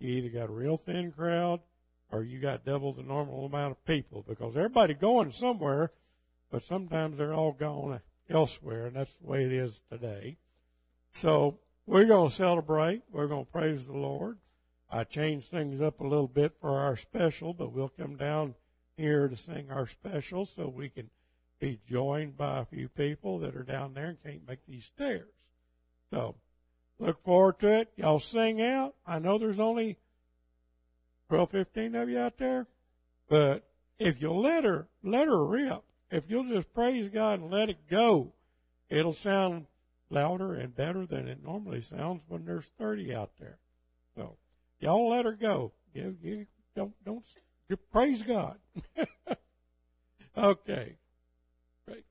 You either got a real thin crowd or you got double the normal amount of people, because everybody going somewhere, but sometimes they're all gone elsewhere, and that's the way it is today. So we're going to celebrate. We're going to praise the Lord. I changed things up a little bit for our special, but we'll come down here to sing our special so we can be joined by a few people that are down there and can't make these stairs. So look forward to it. Y'all sing out. I know there's only 12, 15 of you out there, but if you'll let her rip, if you'll just praise God and let it go, it'll sound louder and better than it normally sounds when there's 30 out there. So y'all let her go. Don't praise God. Okay. Great.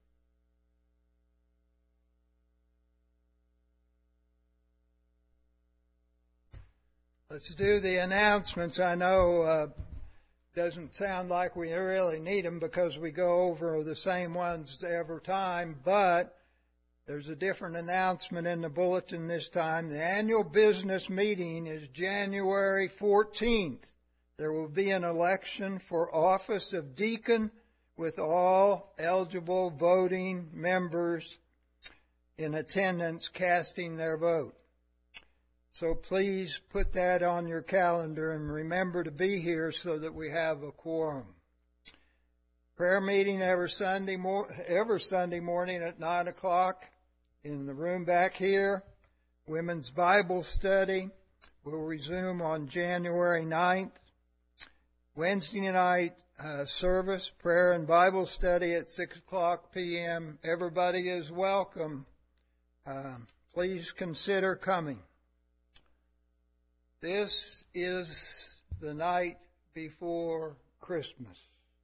Let's do the announcements. I know doesn't sound like we really need them because we go over the same ones every time, but there's a different announcement in the bulletin this time. The annual business meeting is January 14th. There will be an election for office of deacon with all eligible voting members in attendance casting their vote. So please put that on your calendar and remember to be here so that we have a quorum. Prayer meeting every Sunday morning at 9 o'clock in the room back here. Women's Bible study will resume on January 9th. Wednesday night service, prayer and Bible study at 6 o'clock p.m. Everybody is welcome. Please consider coming. This is the night before Christmas.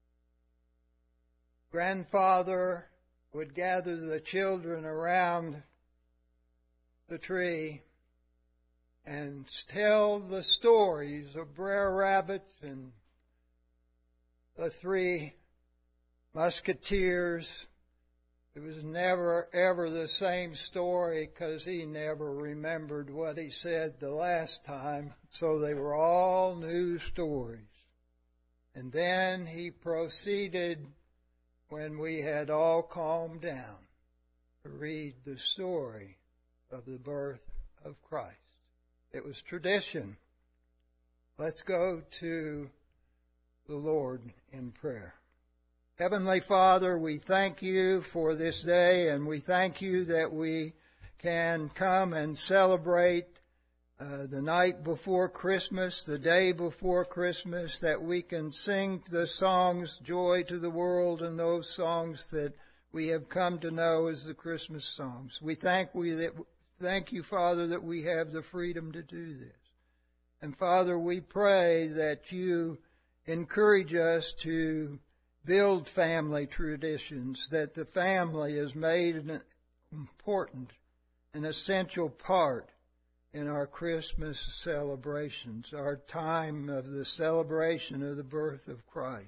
Grandfather would gather the children around the tree and tell the stories of Brer Rabbit and the three musketeers. It was never, ever the same story because he never remembered what he said the last time. So they were all new stories. And then he proceeded, when we had all calmed down, to read the story of the birth of Christ. It was tradition. Let's go to the Lord in prayer. Heavenly Father, we thank you for this day, and we thank you that we can come and celebrate the night before Christmas, the day before Christmas, that we can sing the songs, Joy to the World, and those songs that we have come to know as the Christmas songs. We thank you, Father, that we have the freedom to do this. And Father, we pray that you encourage us to build family traditions, that the family is made an important and essential part in our Christmas celebrations, our time of the celebration of the birth of Christ.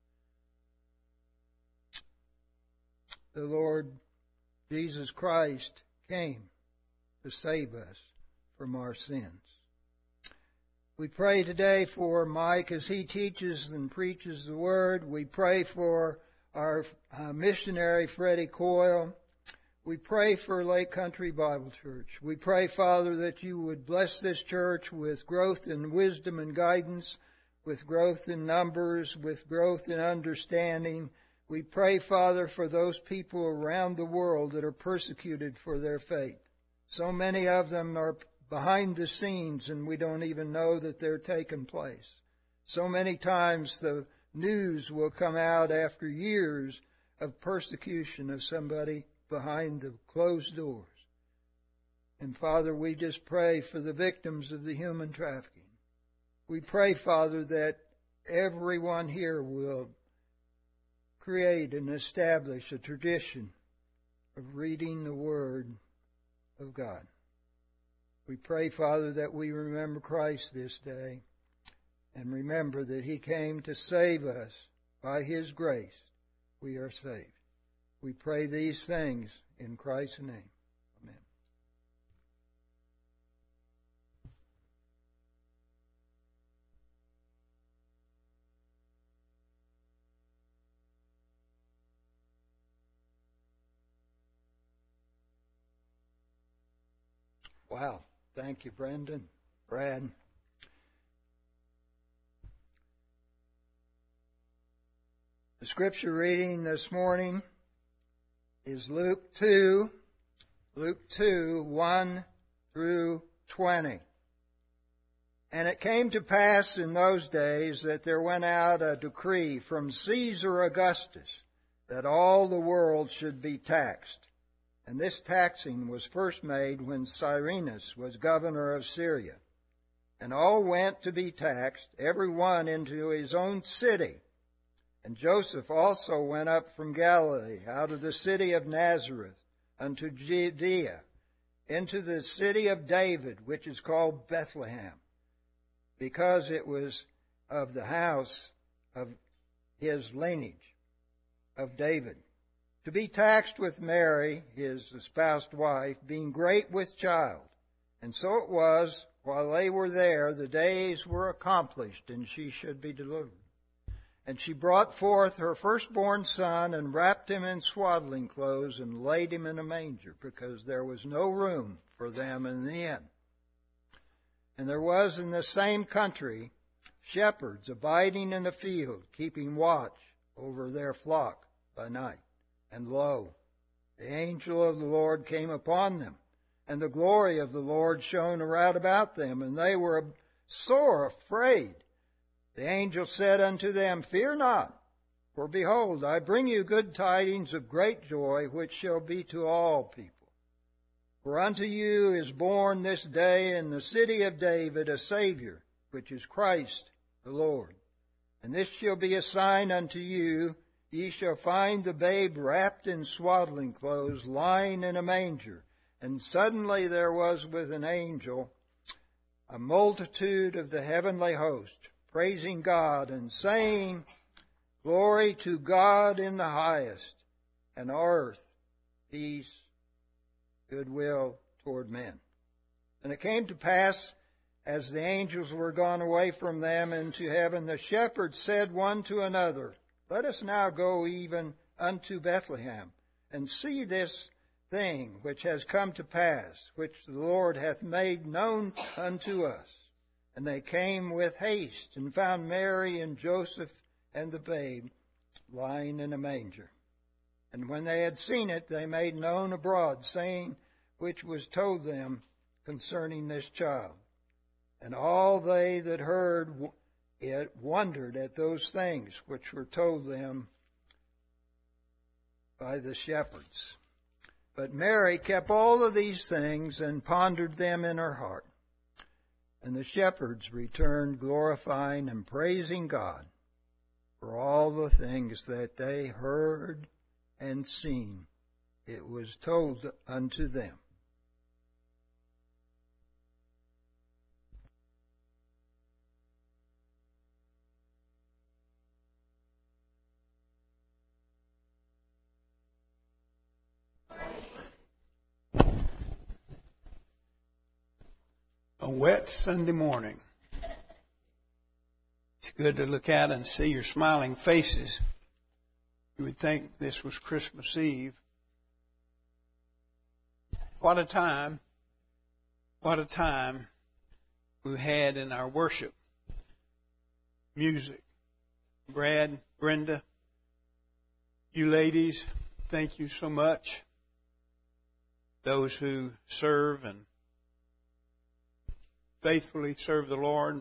The Lord Jesus Christ came to save us from our sins. We pray today for Mike as he teaches and preaches the Word. We pray for our missionary, Freddie Coyle. We pray for Lake Country Bible Church. We pray, Father, that you would bless this church with growth in wisdom and guidance, with growth in numbers, with growth in understanding. We pray, Father, for those people around the world that are persecuted for their faith. So many of them are behind the scenes, and we don't even know that they're taking place. So many times the news will come out after years of persecution of somebody behind the closed doors. And Father, we just pray for the victims of the human trafficking. We pray, Father, that everyone here will create and establish a tradition of reading the Word of God. We pray, Father, that we remember Christ this day and remember that He came to save us. By His grace, we are saved. We pray these things in Christ's name. Amen. Wow. Thank you, Brendan. Brad. The scripture reading this morning is Luke 2, 1 through 20. And it came to pass in those days that there went out a decree from Caesar Augustus that all the world should be taxed. And this taxing was first made when Cyrenius was governor of Syria. And all went to be taxed, every one into his own city. And Joseph also went up from Galilee, out of the city of Nazareth, unto Judea, into the city of David, which is called Bethlehem, because it was of the house of his lineage of David, to be taxed with Mary, his espoused wife, being great with child. And so it was, while they were there, the days were accomplished, and she should be delivered. And she brought forth her firstborn son, and wrapped him in swaddling clothes, and laid him in a manger, because there was no room for them in the inn. And there was in the same country shepherds abiding in the field, keeping watch over their flock by night. And lo, the angel of the Lord came upon them, and the glory of the Lord shone around about them, and they were sore afraid. The angel said unto them, Fear not, for behold, I bring you good tidings of great joy, which shall be to all people. For unto you is born this day in the city of David a Savior, which is Christ the Lord. And this shall be a sign unto you, ye shall find the babe wrapped in swaddling clothes, lying in a manger. And suddenly there was with an angel a multitude of the heavenly host, praising God and saying, Glory to God in the highest, and on earth peace, goodwill toward men. And it came to pass, as the angels were gone away from them into heaven, the shepherds said one to another, Let us now go even unto Bethlehem, and see this thing which has come to pass, which the Lord hath made known unto us. And they came with haste, and found Mary and Joseph and the babe lying in a manger. And when they had seen it, they made known abroad, saying which was told them concerning this child. And all they that heard it wondered at those things which were told them by the shepherds. But Mary kept all of these things and pondered them in her heart. And the shepherds returned, glorifying and praising God for all the things that they heard and seen. It was told unto them. A wet Sunday morning. It's good to look out and see your smiling faces. You would think this was Christmas Eve. What a time we had in our worship. Music. Brad, Brenda, you ladies, thank you so much. Those who serve and faithfully serve the Lord,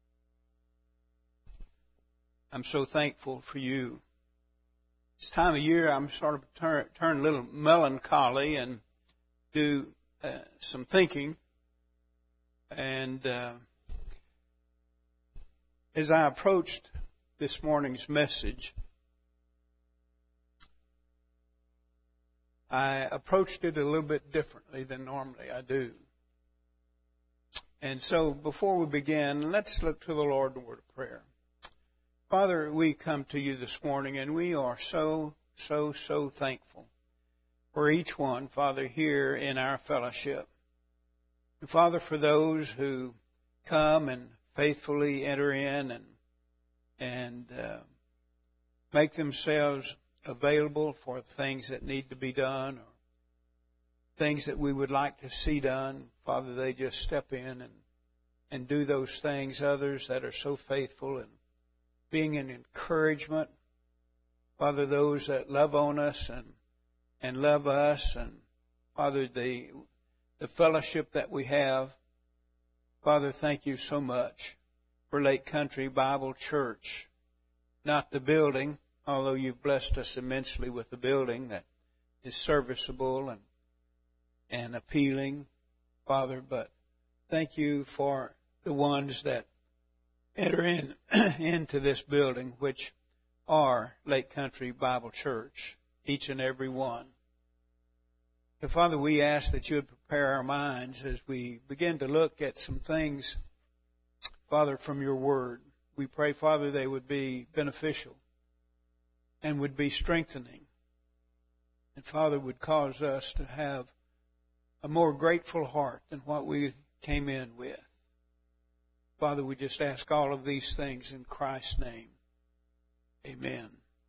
I'm so thankful for you. This time of year, I'm sort of turn a little melancholy and do some thinking. And as I approached this morning's message, I approached it a little bit differently than normally I do. And so before we begin, let's look to the Lord in a word of prayer. Father, we come to you this morning, and we are so thankful for each one, Father, here in our fellowship. And Father, for those who come and faithfully enter in and make themselves available for things that need to be done or things that we would like to see done Father, they just step in and do those things. Others that are so faithful and being an encouragement. Father, those that love on us and love us, and Father, the fellowship that we have. Father, thank you so much for Lake Country Bible Church. Not the building, although you've blessed us immensely with the building that is serviceable and appealing, Father, but thank you for the ones that enter into this building, which are Lake Country Bible Church, each and every one. So, Father, we ask that you would prepare our minds as we begin to look at some things, Father, from your word. We pray, Father, they would be beneficial and would be strengthening. And, Father, would cause us to have a more grateful heart than what we came in with. Father, we just ask all of these things in Christ's name. Amen.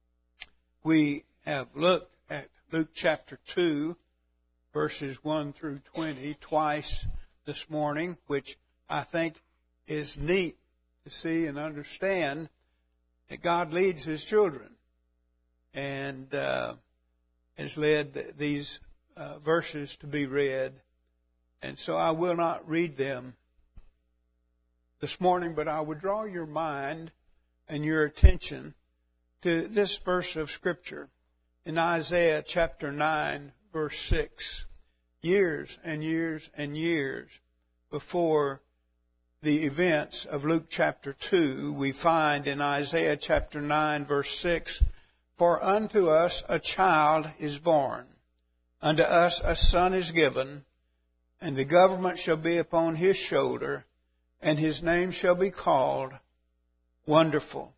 We have looked at Luke chapter 2, verses 1 through 20 twice this morning, which I think is neat to see and understand that God leads His children and has led these verses to be read. And so I will not read them this morning, but I would draw your mind and your attention to this verse of Scripture in Isaiah chapter 9, verse 6. Years and years and years before the events of Luke chapter 2, we find in Isaiah chapter 9, verse 6, "For unto us a child is born, unto us a son is given, and the government shall be upon his shoulder, and his name shall be called Wonderful,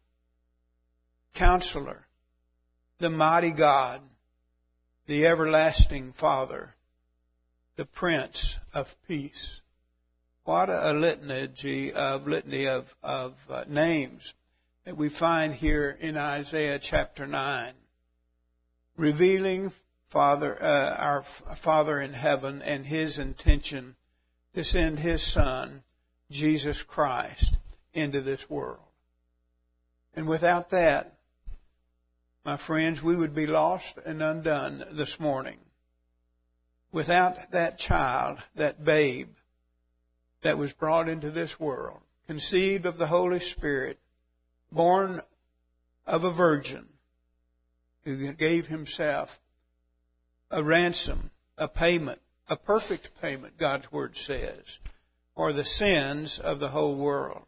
Counselor, the Mighty God, the Everlasting Father, the Prince of Peace." What a litany of names that we find here in Isaiah chapter 9, revealing our Father in heaven and His intention to send His Son, Jesus Christ, into this world. And without that, my friends, we would be lost and undone this morning. Without that child, that babe that was brought into this world, conceived of the Holy Spirit, born of a virgin who gave Himself a ransom, a payment, a perfect payment, God's Word says, for the sins of the whole world.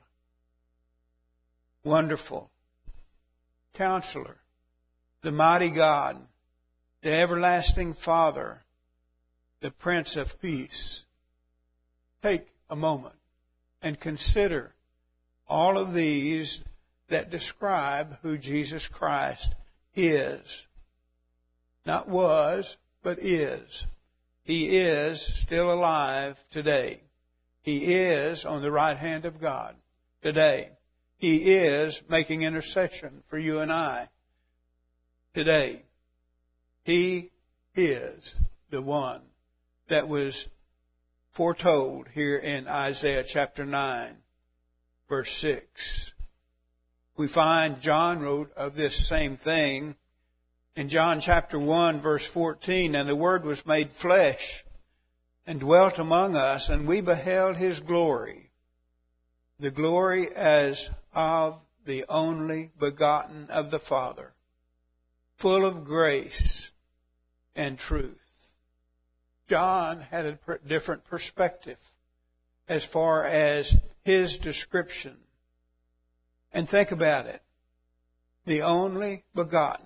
Wonderful, Counselor, the Mighty God, the Everlasting Father, the Prince of Peace. Take a moment and consider all of these that describe who Jesus Christ is. Not was, but is. He is still alive today. He is on the right hand of God today. He is making intercession for you and I today. He is the one that was foretold here in Isaiah chapter 9, verse 6. We find John wrote of this same thing in John chapter 1, verse 14, "And the Word was made flesh and dwelt among us, and we beheld His glory, the glory as of the only begotten of the Father, full of grace and truth." John had a different perspective as far as his description. And think about it. The only begotten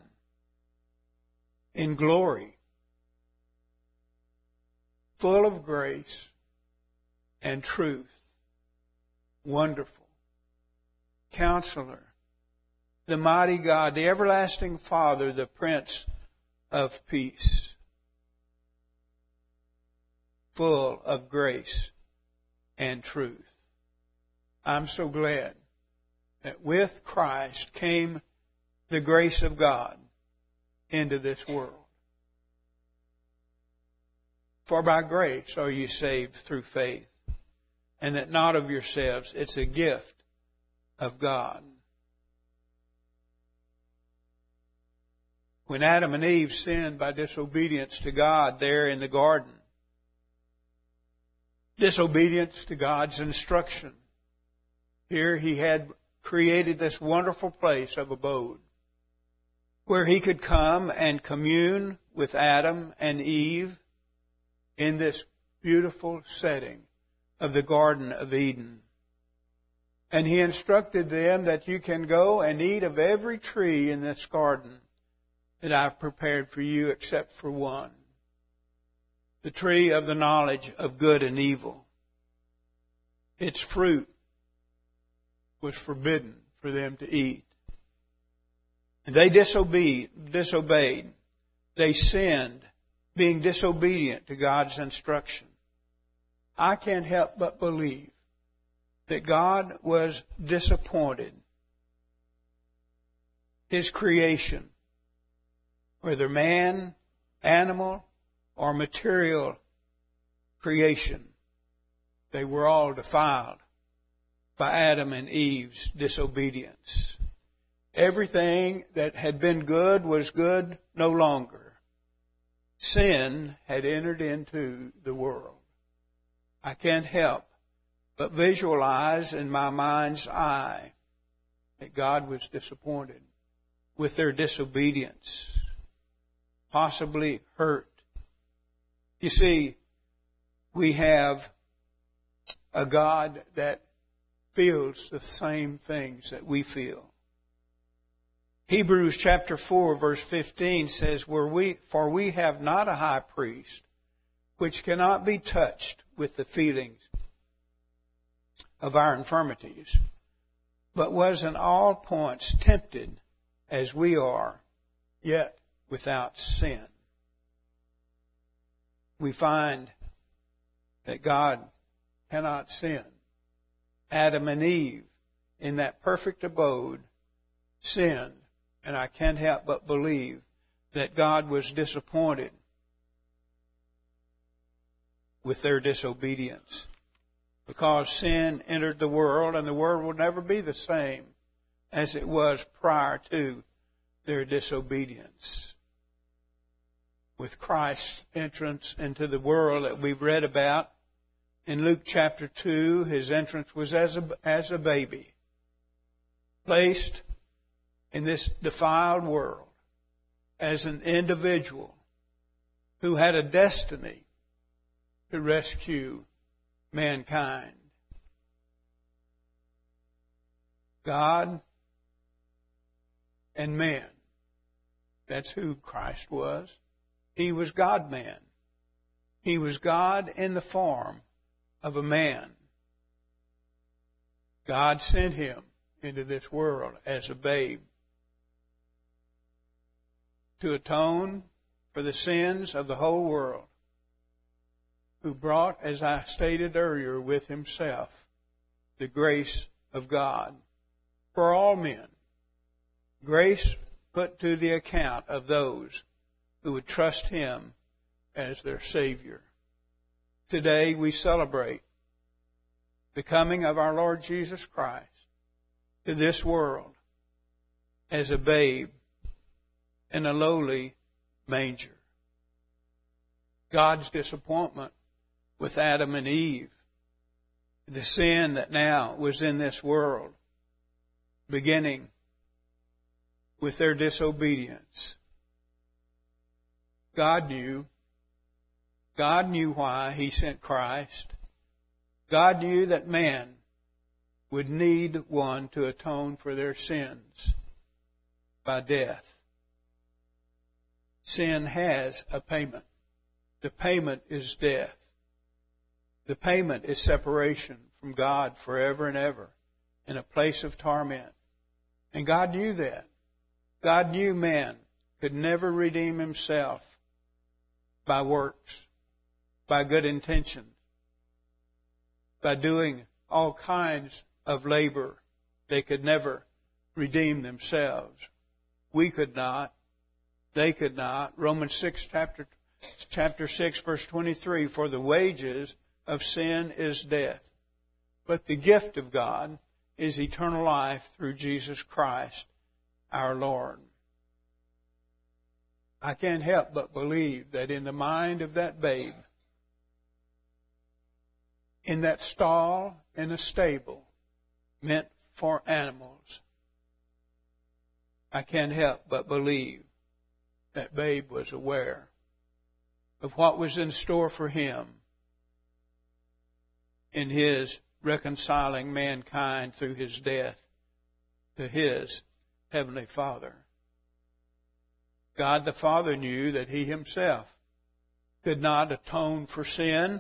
in glory, full of grace and truth, wonderful, Counselor, the Mighty God, the Everlasting Father, the Prince of Peace, full of grace and truth. I'm so glad that with Christ came the grace of God into this world. For by grace are you saved through faith, and that not of yourselves. It's a gift of God. When Adam and Eve sinned by disobedience to God there in the garden, disobedience to God's instruction, here He had created this wonderful place of abode where He could come and commune with Adam and Eve in this beautiful setting of the Garden of Eden. And He instructed them that you can go and eat of every tree in this garden that I've prepared for you except for one, the tree of the knowledge of good and evil. Its fruit was forbidden for them to eat. And they disobeyed. They sinned, being disobedient to God's instruction. I can't help but believe that God was disappointed. His creation, whether man, animal, or material creation, they were all defiled by Adam and Eve's disobedience. Everything that had been good was good no longer. Sin had entered into the world. I can't help but visualize in my mind's eye that God was disappointed with their disobedience, possibly hurt. You see, we have a God that feels the same things that we feel. Hebrews chapter 4 verse 15 says, For we have not a high priest which cannot be touched with the feelings of our infirmities, but was in all points tempted as we are, yet without sin. We find that God cannot sin. Adam and Eve, in that perfect abode, sinned. And I can't help but believe that God was disappointed with their disobedience, because sin entered the world, and the world will never be the same as it was prior to their disobedience. With Christ's entrance into the world that we've read about in Luke chapter 2, His entrance was as a baby, placed in this defiled world as an individual who had a destiny to rescue mankind. God and man. That's who Christ was. He was God-man. He was God in the form of a man. God sent Him into this world as a babe to atone for the sins of the whole world, who brought, as I stated earlier, with Himself the grace of God for all men. Grace put to the account of those who would trust Him as their Savior. Today we celebrate the coming of our Lord Jesus Christ to this world as a babe in a lowly manger. God's disappointment with Adam and Eve, the sin that now was in this world, beginning with their disobedience. God knew why He sent Christ. God knew that man would need one to atone for their sins by death. Sin has a payment. The payment is death. The payment is separation from God forever and ever in a place of torment. And God knew that. God knew man could never redeem himself by works, by good intentions, by doing all kinds of labor. They could never redeem themselves. We could not. They could not. Romans chapter 6, verse 23, for the wages of sin is death, but the gift of God is eternal life through Jesus Christ our Lord. I can't help but believe that in the mind of that babe, in that stall in a stable meant for animals, I can't help but believe that babe was aware of what was in store for him in his reconciling mankind through his death to his heavenly Father. God the Father knew that he himself could not atone for sin,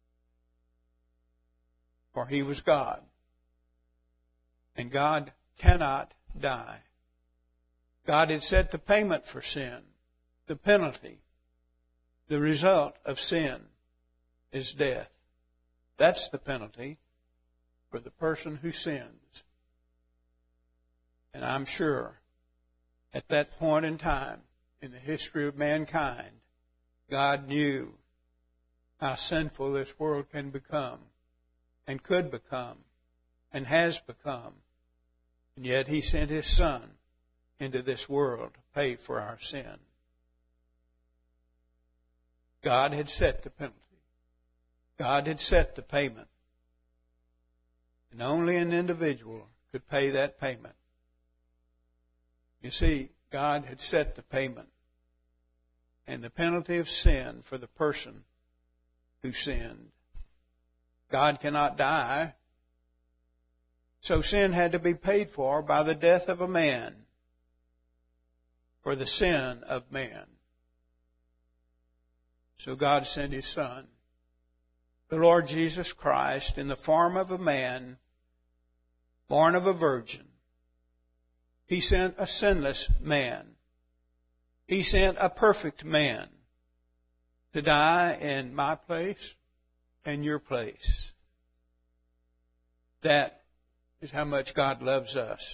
for he was God. And God cannot die. God had set the payment for sin, the penalty. The result of sin is death. That's the penalty for the person who sins. And I'm sure at that point in time in the history of mankind, God knew how sinful this world can become and could become and has become. And yet he sent his Son into this world to pay for our sin. God had set the penalty. God had set the payment. And only an individual could pay that payment. You see, God had set the payment and the penalty of sin for the person who sinned. God cannot die. So sin had to be paid for by the death of a man for the sin of man. So God sent his Son, the Lord Jesus Christ, in the form of a man born of a virgin. He sent a sinless man. He sent a perfect man to die in my place and your place. That is how much God loves us.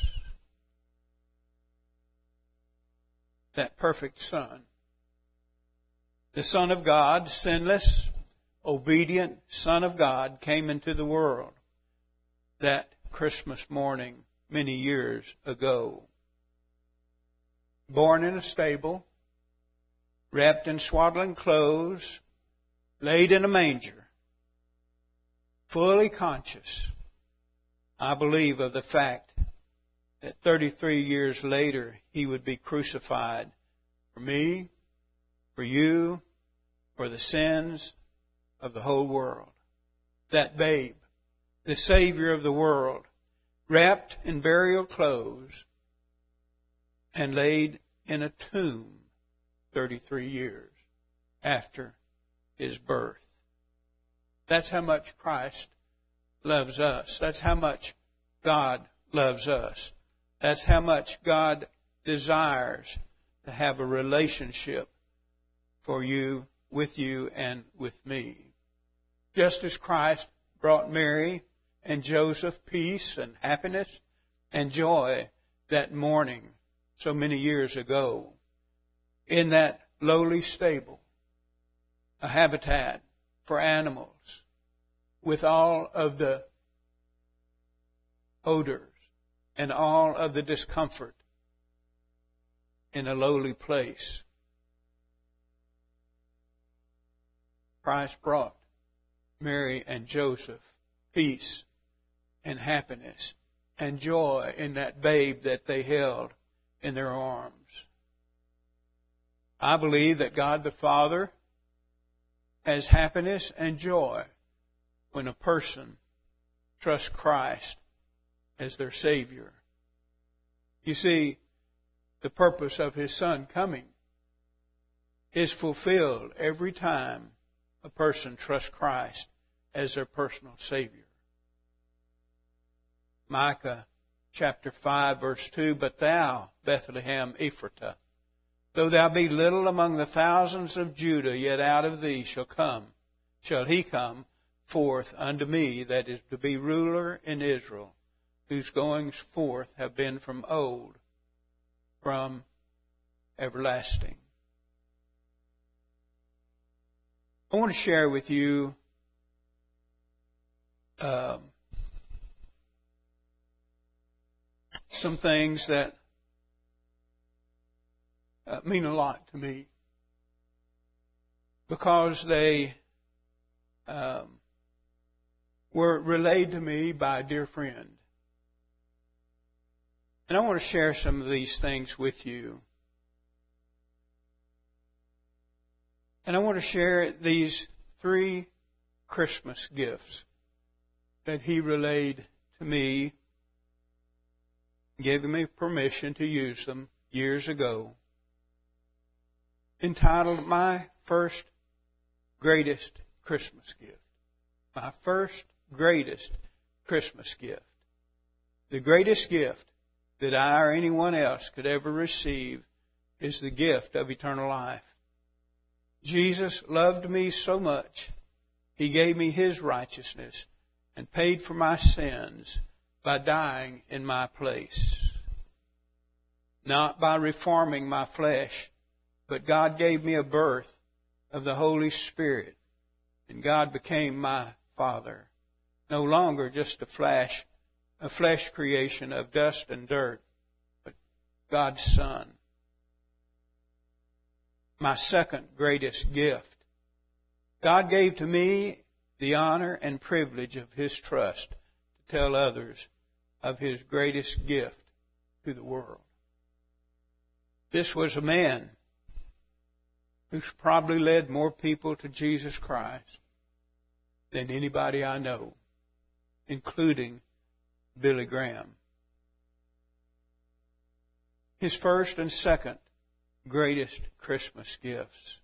That perfect Son. The Son of God, sinless, obedient Son of God, came into the world that Christmas morning many years ago. Born in a stable, wrapped in swaddling clothes, laid in a manger, fully conscious, I believe, of the fact that 33 years later he would be crucified for me, for you, for the sins of the whole world. That babe, the Savior of the world, wrapped in burial clothes and laid in a tomb 33 years after his birth. That's how much Christ loves us. That's how much God loves us. That's how much God desires to have a relationship for you, with you, and with me. Just as Christ brought Mary and Joseph peace and happiness and joy that morning so many years ago in that lowly stable, a habitat for animals with all of the odors and all of the discomfort in a lowly place. Christ brought Mary and Joseph peace and happiness and joy in that babe that they held in their arms. I believe that God the Father has happiness and joy when a person trusts Christ as their Savior. You see, the purpose of His Son coming is fulfilled every time a person trusts Christ as their personal Savior. Micah chapter 5 verse 2, but thou, Bethlehem Ephratah, though thou be little among the thousands of Judah, yet out of thee shall he come forth unto me that is to be ruler in Israel, whose goings forth have been from old, from everlasting. I want to share with you some things that mean a lot to me because they were relayed to me by a dear friend. And I want to share some of these things with you. And I want to share these 3 Christmas gifts that he relayed to me, gave me permission to use them years ago, entitled My First Greatest Christmas Gift. My first greatest Christmas gift. The greatest gift that I or anyone else could ever receive is the gift of eternal life. Jesus loved me so much, He gave me His righteousness and paid for my sins by dying in my place. Not by reforming my flesh, but God gave me a birth of the Holy Spirit, and God became my Father. No longer just a flesh creation of dust and dirt, but God's Son. My second greatest gift. God gave to me the honor and privilege of His trust to tell others of His greatest gift to the world. This was a man who's probably led more people to Jesus Christ than anybody I know, including Billy Graham. His first and second greatest Christmas gifts.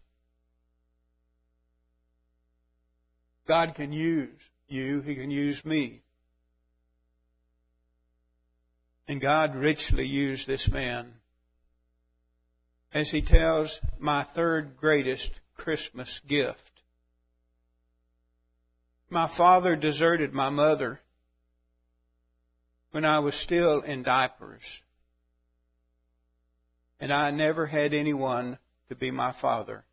God can use you. He can use me. And God richly used this man as he tells my third greatest Christmas gift. My father deserted my mother when I was still in diapers. And I never had anyone to be my father.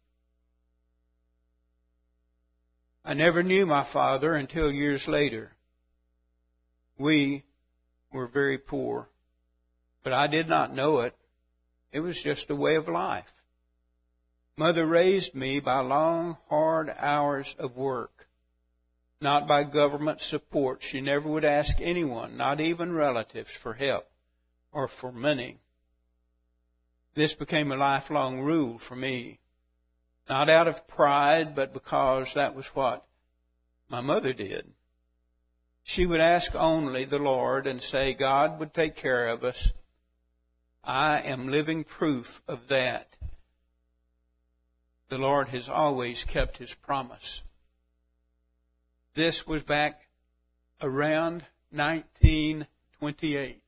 I never knew my father until years later. We were very poor, but I did not know it. It was just a way of life. Mother raised me by long, hard hours of work, not by government support. She never would ask anyone, not even relatives, for help or for money. This became a lifelong rule for me, not out of pride, but because that was what my mother did. She would ask only the Lord and say, God would take care of us. I am living proof of that. The Lord has always kept His promise. This was back around 1928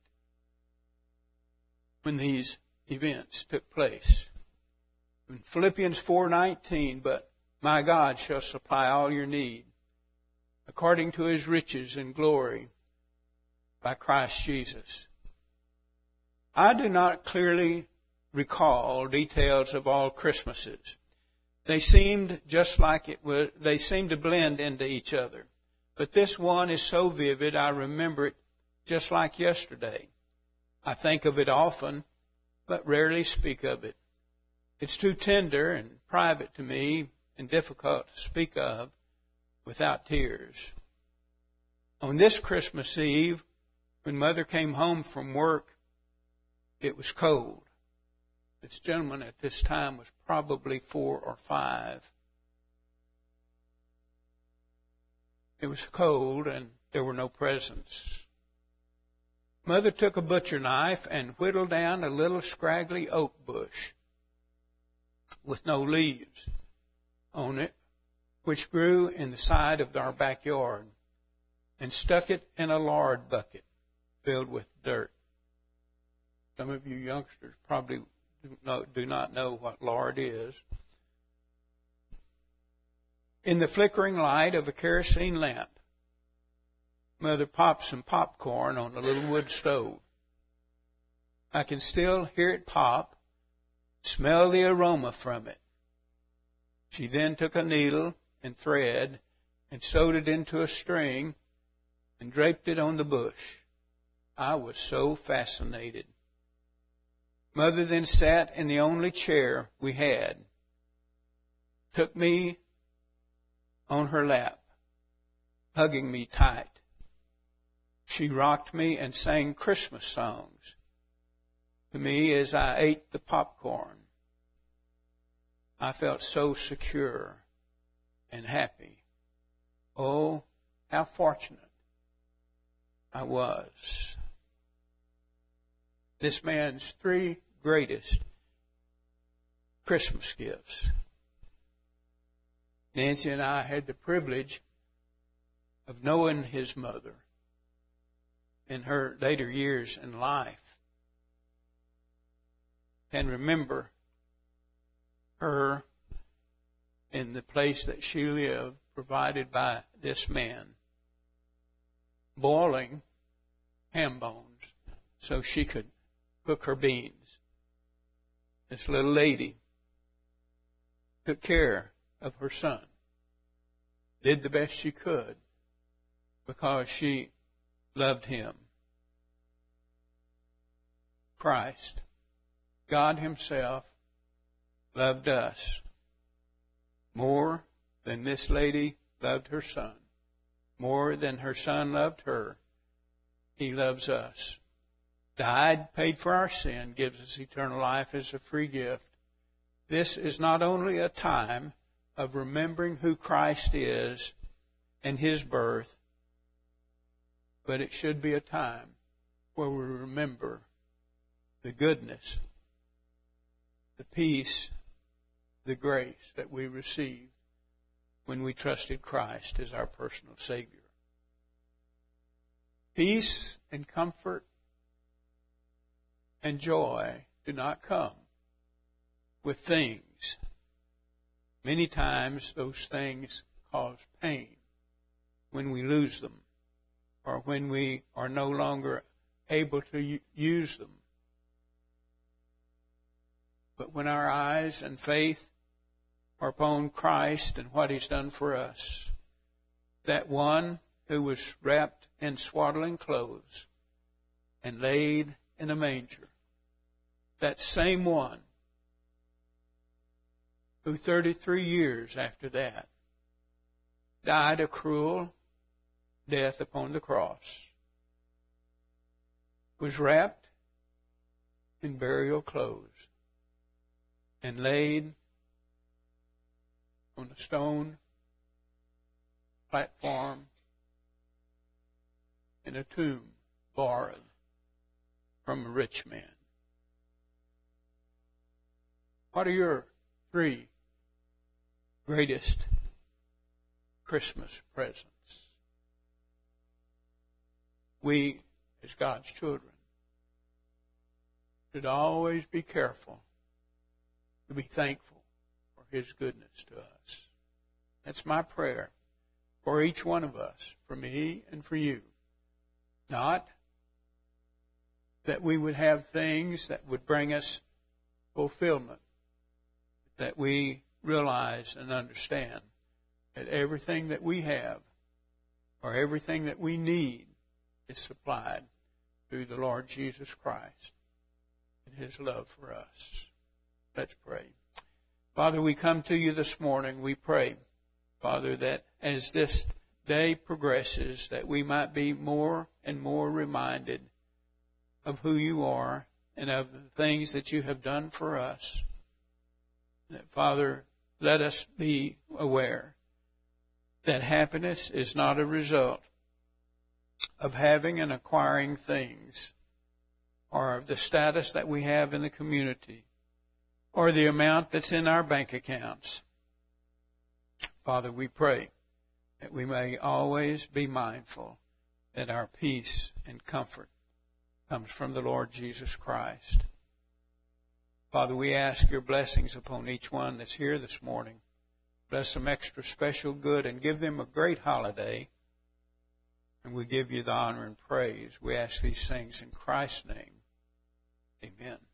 when these events took place. In Philippians 4:19, but my God shall supply all your need according to His riches and glory by Christ Jesus. I do not clearly recall details of all Christmases. They seemed just like it was, they seemed to blend into each other. But this one is so vivid, I remember it just like yesterday. I think of it often, but rarely speak of it. It's too tender and private to me and difficult to speak of without tears. On this Christmas Eve, when Mother came home from work, it was cold. This gentleman at this time was probably 4 or 5. It was cold and there were no presents. Mother took a butcher knife and whittled down a little scraggly oak bush with no leaves on it, which grew in the side of our backyard, and stuck it in a lard bucket filled with dirt. Some of you youngsters probably do not know what lard is. In the flickering light of a kerosene lamp, Mother popped some popcorn on a little wood stove. I can still hear it pop, smell the aroma from it. She then took a needle and thread and sewed it into a string and draped it on the bush. I was so fascinated. Mother then sat in the only chair we had, took me on her lap, hugging me tight. She rocked me and sang Christmas songs to me as I ate the popcorn. I felt so secure and happy. Oh, how fortunate I was. This man's 3 greatest Christmas gifts. Nancy and I had the privilege of knowing his mother in her later years in life and remember her in the place that she lived, provided by this man, boiling ham bones so she could cook her beans. This little lady took care of her son, did the best she could because she loved him. Christ, God Himself, loved us more than this lady loved her son, more than her son loved her. He loves us. Died, paid for our sin, gives us eternal life as a free gift. This is not only a time of remembering who Christ is and His birth, but it should be a time where we remember the goodness, the peace, the grace that we received when we trusted Christ as our personal Savior. Peace and comfort and joy do not come with things. Many times those things cause pain when we lose them or when we are no longer able to use them. But when our eyes and faith are upon Christ and what He's done for us, that one who was wrapped in swaddling clothes and laid in a manger, that same one who 33 years after that died a cruel death upon the cross, was wrapped in burial clothes and laid on a stone platform in a tomb borrowed from a rich man. What are your 3 greatest Christmas presents? We, as God's children, should always be careful to be thankful for His goodness to us. That's my prayer for each one of us, for me and for you. Not that we would have things that would bring us fulfillment, that we realize and understand that everything that we have or everything that we need is supplied through the Lord Jesus Christ and His love for us. Let's pray. Father, we come to You this morning. We pray, Father, that as this day progresses, that we might be more and more reminded of who You are and of the things that You have done for us. That, Father, let us be aware that happiness is not a result of having and acquiring things or of the status that we have in the community or the amount that's in our bank accounts. Father, we pray that we may always be mindful that our peace and comfort comes from the Lord Jesus Christ. Father, we ask Your blessings upon each one that's here this morning. Bless them extra special good and give them a great holiday. And we give You the honor and praise. We ask these things in Christ's name. Amen.